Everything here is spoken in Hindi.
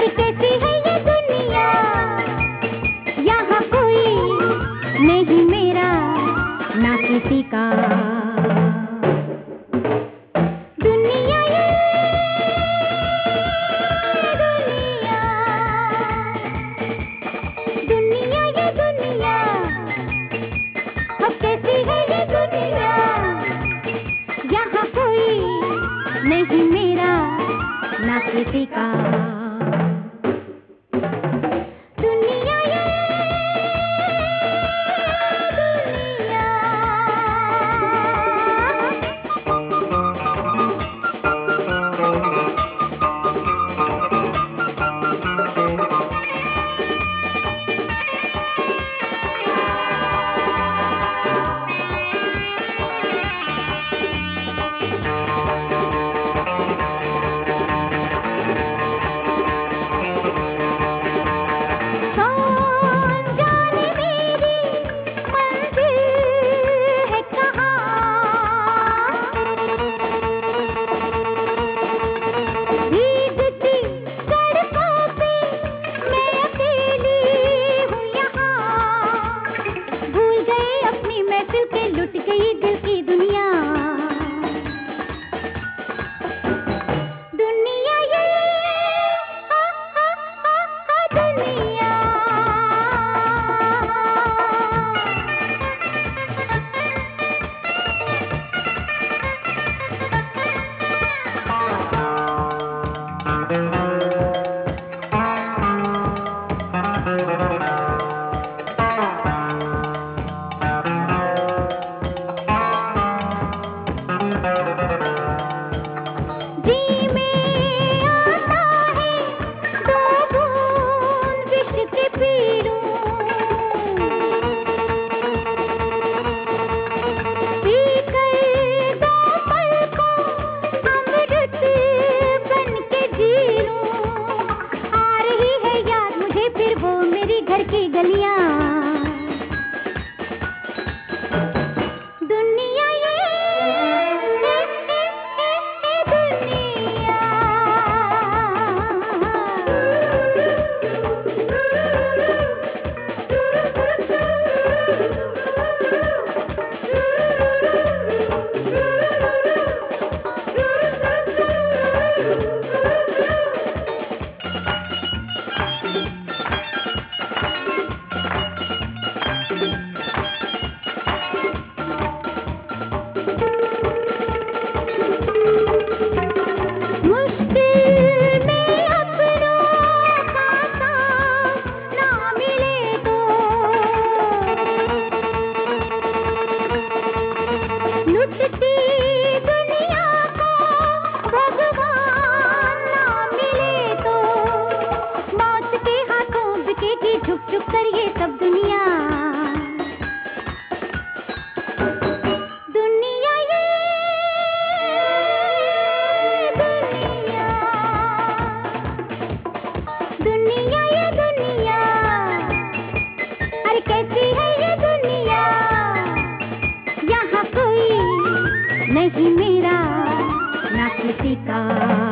कैसी है ये दुनिया, यहाँ कोई नहीं मेरा ना किसी का। दुनिया ये दुनिया, दुनिया ये दुनिया, अब कैसी है ये दुनिया, यहाँ कोई नहीं मेरा ना किसी का। दुनिया ये लुट गई दिल की दुनिया। दुनिया ये दुनिया, घर की गलियां। दुनिया ये दुनिया, झुक झुक कर ये सब दुनिया। दुनिया ये दुनिया, दुनिया ये दुनिया, अरे कैसी है ये दुनिया, यहाँ कोई नहीं मेरा ना किसी का।